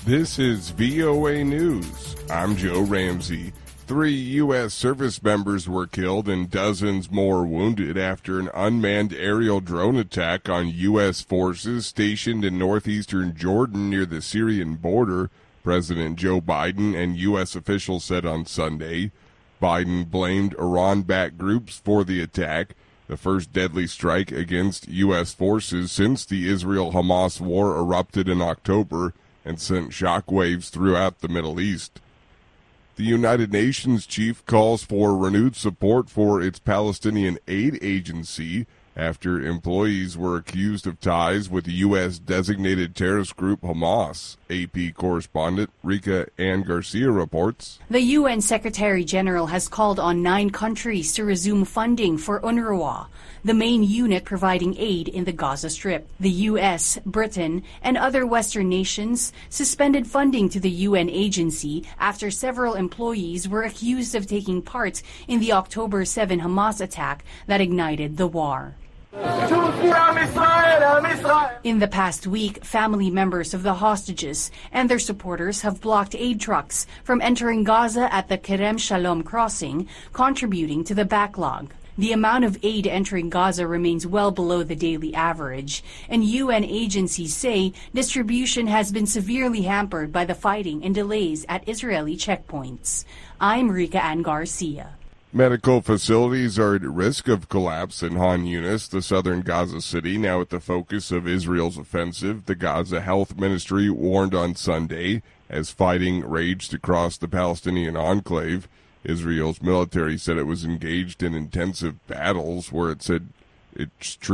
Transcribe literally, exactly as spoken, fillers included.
This is V O A News. I'm Joe Ramsey. Three U S service members were killed and dozens more wounded after an unmanned aerial drone attack on U S forces stationed in northeastern Jordan near the Syrian border, President Joe Biden and U S officials said on Sunday. Biden blamed Iran-backed groups for the attack, the first deadly strike against U S forces since the Israel-Hamas war erupted in October and sent shockwaves throughout the Middle East. The United Nations chief calls for renewed support for its Palestinian aid agency after employees were accused of ties with the U S-designated terrorist group Hamas. A P correspondent Rika Ann Garcia reports. The U N Secretary-General has called on nine countries to resume funding for UNRWA, the main unit providing aid in the Gaza Strip. The U S, Britain, and other Western nations suspended funding to the U N agency after several employees were accused of taking part in the October seventh Hamas attack that ignited the war. In the past week, family members of the hostages and their supporters have blocked aid trucks from entering Gaza at the Kerem Shalom crossing, contributing to the backlog. The amount of aid entering Gaza remains well below the daily average, and U N agencies say distribution has been severely hampered by the fighting and delays at Israeli checkpoints. I'm Rika Ann Garcia. Medical facilities are at risk of collapse in Han Yunis, the southern Gaza city, now at the focus of Israel's offensive, the Gaza Health Ministry warned on Sunday as fighting raged across the Palestinian enclave. Israel's military said it was engaged in intensive battles where it said its troops